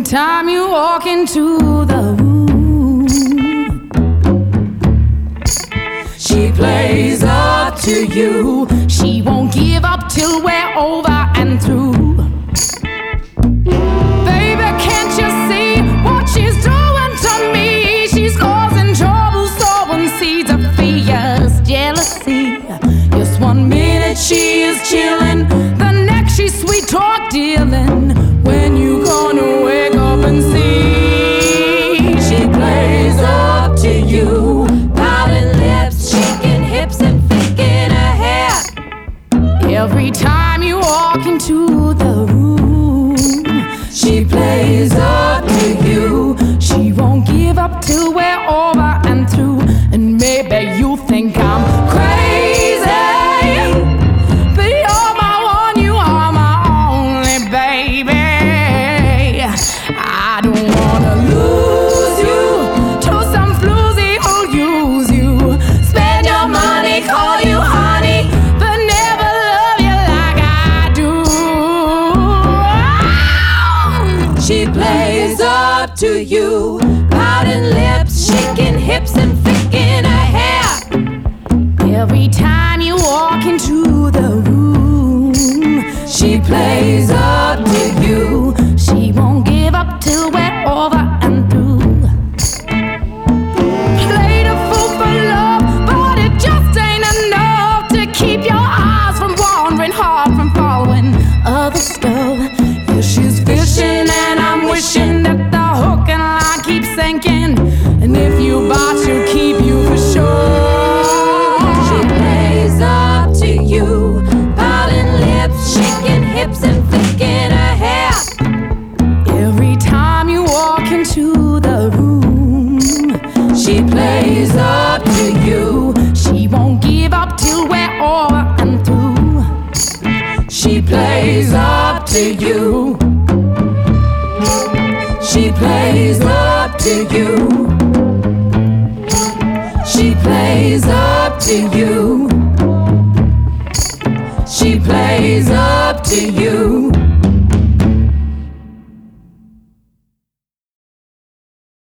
time you walk into the room, she plays up to you. She won't give up till we're over and through. Baby, can't you see what she's doing to me? She's causing trouble, sowing seeds of fears, jealousy. Just 1 minute she is chilling, the next she's sweet talk dealing. When you gonna wake up and see? She plays up to you, pouting lips, shaking hips and flicking her hair. Every time you walk into the room, she plays up to you. She won't give up till we're over and through. And maybe you think I'm crazy, but you're my one, you are my only baby. I don't wanna lose you to some floozy who'll use you. Spend your money, call you honey, but never love you like I do. She plays up to you, pouting lips, shaking hips and flicking her hair. Every time you walk into the room, she plays up to you. She won't give up till we're over and through. Played a fool for love, but it just ain't enough to keep your eyes from wandering, heart from following other stuff. Yeah, she's fishing and I'm wishing that the hook and line keeps sinking. And if you bite, she'll keep you for sure. She plays up to you, pouting lips, shaking hips and flicking her hair. Every time you walk into the room, she plays up to you. She won't give up till we're over and through. She plays up to you. She plays up to you. She plays up to you. She plays up to you.